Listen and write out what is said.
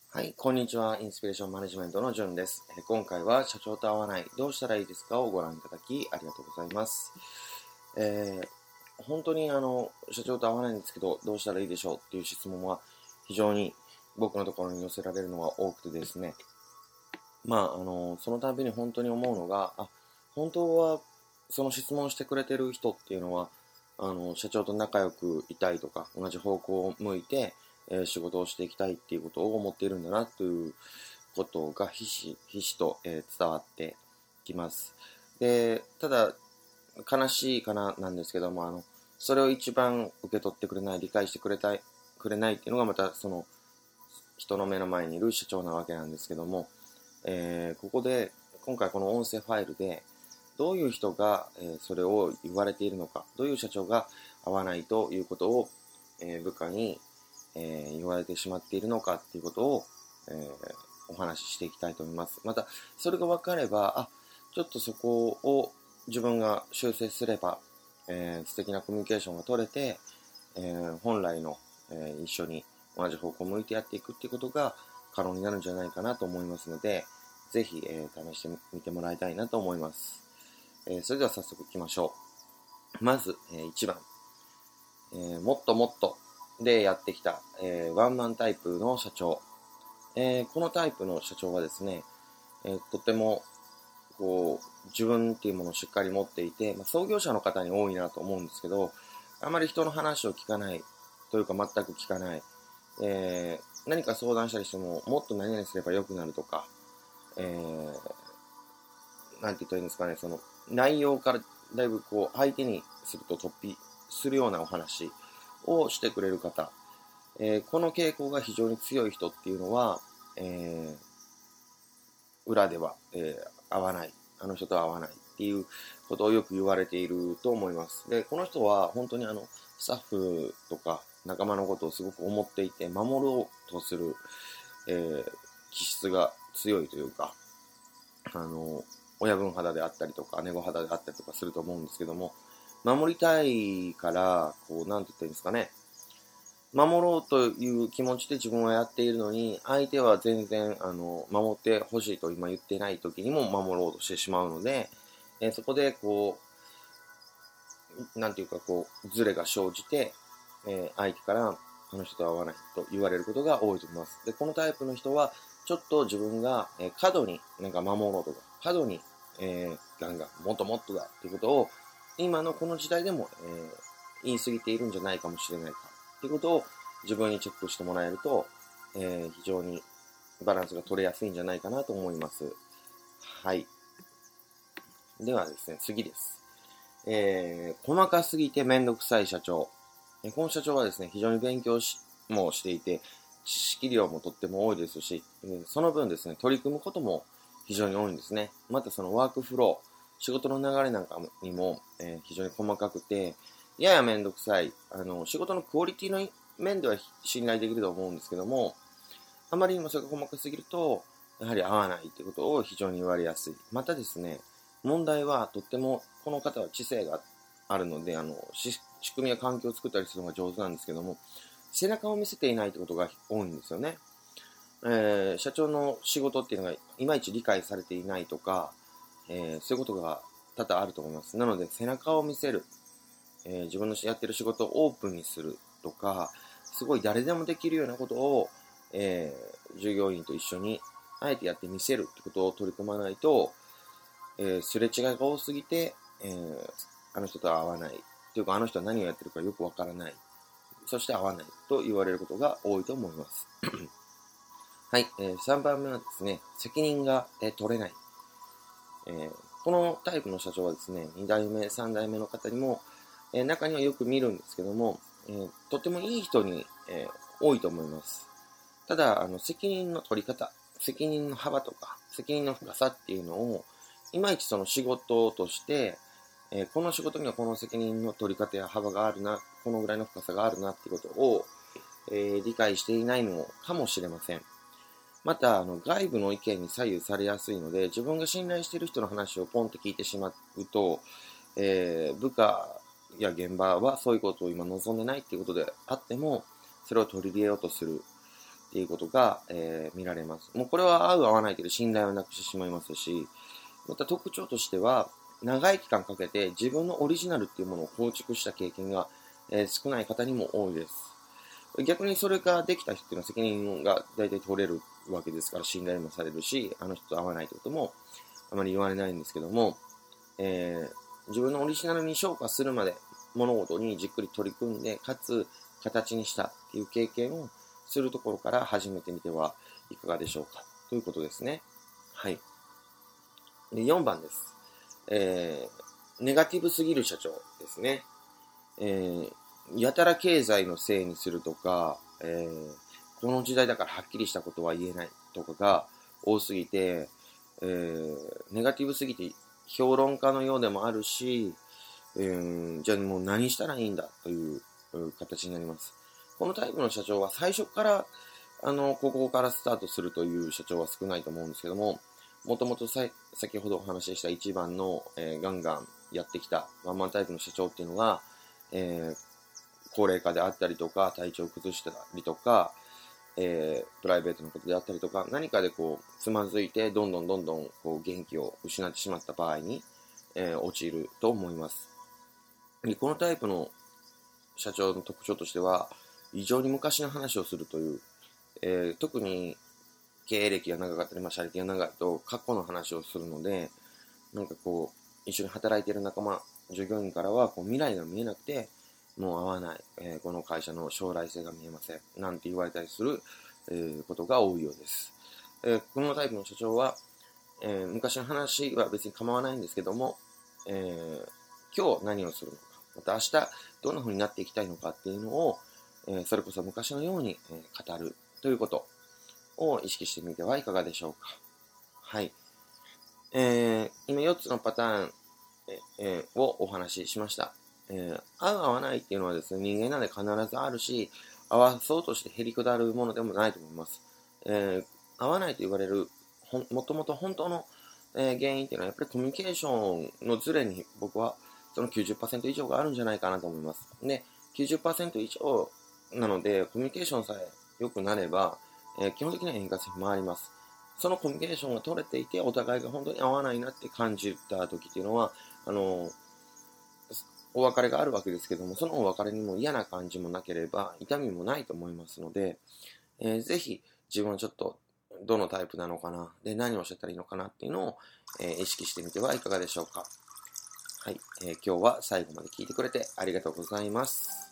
はい、こんにちは。インスピレーションマネジメントのじゅんです。今回は社長と会わない、どうしたらいいですかをご覧いただきありがとうございます。本当に社長と会わないんですけど、どうしたらいいでしょうっていう質問は非常に僕のところに寄せられるのが多くてですね。その度に本当に思うのが、本当はその質問してくれてる人っていうのは、社長と仲良くいたいとか、同じ方向を向いて、仕事をしていきたいっていうことを思っているんだなということがひしひしと、伝わってきます。で、ただ、悲しいかななんですけども、それを一番受け取ってくれない、理解してくれないっていうのがまたその人の目の前にいる社長なわけなんですけども、ここで今回この音声ファイルでどういう人が、それを言われているのか、どういう社長が合わないということを、部下に、言われてしまっているのかっていうことを、お話ししていきたいと思います。またそれが分かれば、ちょっとそこを自分が修正すれば、素敵なコミュニケーションが取れて、本来の、一緒に同じ方向を向いてやっていくっていうことが可能になるんじゃないかなと思いますので、ぜひ、試してみてもらいたいなと思います。それでは早速いきましょう。まず、1番、もっともっとでやってきた、ワンマンタイプの社長。このタイプの社長はですね、とっても自分っていうものをしっかり持っていて、創業者の方に多いなと思うんですけど、あまり人の話を聞かないというか全く聞かない、何か相談したりしてももっと何々すれば良くなるとか、なんて言ったらいいんですかね、その内容からだいぶ相手にすると突飛するようなお話をしてくれる方、この傾向が非常に強い人っていうのは、裏では、合わない、あの人とは合わないっていうことをよく言われていると思います。で、この人は本当にスタッフとか仲間のことをすごく思っていて、守ろうとする、気質が強いというか、親分肌であったりとか、姉御肌であったりとかすると思うんですけども、守りたいから、なんて言ったらいいんですかね、守ろうという気持ちで自分はやっているのに、相手は全然、守ってほしいと今言ってない時にも守ろうとしてしまうので、そこで、なんていうか、ズレが生じて、相手から、あの人とは合わないと言われることが多いと思います。で、このタイプの人は、ちょっと自分が、過度になんか守ろうとか、過度に、ガンガン、もっともっとだっていうことを、今のこの時代でも、言い過ぎているんじゃないかもしれないかっていうことを自分にチェックしてもらえると、非常にバランスが取れやすいんじゃないかなと思います。はい。ではですね、次です。細かすぎてめんどくさい社長。この社長はですね、非常に勉強もしていて、知識量もとっても多いですし、その分ですね、取り組むことも非常に多いんですね。またそのワークフロー、仕事の流れなんかにも、非常に細かくて、ややめんどくさい。仕事のクオリティの面では信頼できると思うんですけども、あまりにもそれが細かすぎると、やはり合わないということを非常に言われやすい。またですね、問題はとっても、この方は知性があるので、仕組みや環境を作ったりするのが上手なんですけども、背中を見せていないということが多いんですよね。社長の仕事っていうのがいまいち理解されていないとか、そういうことが多々あると思います。なので、背中を見せる、自分のやってる仕事をオープンにするとか、すごい誰でもできるようなことを、従業員と一緒にあえてやってみせるってことを取り組まないと、すれ違いが多すぎて、あの人とは合わないというか、あの人は何をやってるかよくわからない、そして合わないと言われることが多いと思います。はい、3番目はですね、責任が、取れない、このタイプの社長はですね、2代目、3代目の方にも、中にはよく見るんですけども、とてもいい人に、多いと思います。ただ、責任の取り方、責任の幅とか、責任の深さっていうのを、いまいちその仕事として、この仕事にはこの責任の取り方や幅があるな、このぐらいの深さがあるなっていうことを、理解していないのかもしれません。また、外部の意見に左右されやすいので、自分が信頼している人の話をポンと聞いてしまうと、部下や現場はそういうことを今望んでないっていうことであっても、それを取り入れようとする。 っていうことが、見られます。もうこれは合う合わないという信頼をなくしてしまいますし、また特徴としては、長い期間かけて自分のオリジナルっていうものを構築した経験が、少ない方にも多いです。逆にそれができた人っていうのは責任が大体取れるわけですから、信頼もされるし、あの人と合わないということもあまり言われないんですけども、自分のオリジナルに昇華するまで物事にじっくり取り組んで、かつ形にしたっていう経験をするところから始めてみてはいかがでしょうかということですね。はい。で、4番です。ネガティブすぎる社長ですね。やたら経済のせいにするとか、この時代だからはっきりしたことは言えないとかが多すぎて、ネガティブすぎて評論家のようでもあるし、じゃあもう何したらいいんだという形になります。このタイプの社長は最初からここからスタートするという社長は少ないと思うんですけども、もともと先ほどお話しした一番の、ガンガンやってきたワンマンタイプの社長っていうのが、高齢化であったりとか、体調を崩したりとか、プライベートのことであったりとか、何かでこう、つまずいて、どんどんこう元気を失ってしまった場合に、陥ると思います。でこのタイプの社長の特徴としては、非常に昔の話をするという、特に経営歴が長かったり、社歴が長いと過去の話をするので、なんかこう、一緒に働いている仲間、従業員からはこう未来が見えなくて、もう合わない、この会社の将来性が見えません、なんて言われたりする、ことが多いようです。このタイプの社長は、昔の話は別に構わないんですけども、今日何をするのか、また明日どんな風になっていきたいのかっていうのを、それこそ昔のように、語るということを意識してみてはいかがでしょうか。はい。今4つのパターン、をお話ししました。合う合わないっていうのはですね、人間なんで必ずあるし、合わそうとしてへりくだるものでもないと思います。合わないと言われる、もともと本当の、原因っていうのはやっぱりコミュニケーションのズレに僕はその 90% 以上があるんじゃないかなと思います。で、90% 以上なので、コミュニケーションさえ良くなれば、基本的には円滑に回ります。そのコミュニケーションが取れていて、お互いが本当に合わないなって感じた時っていうのは、お別れがあるわけですけども、そのお別れにも嫌な感じもなければ、痛みもないと思いますので、ぜひ自分はちょっとどのタイプなのかな、で何をしてたらいいのかなっていうのを、意識してみてはいかがでしょうか。はい、今日は最後まで聞いてくれてありがとうございます。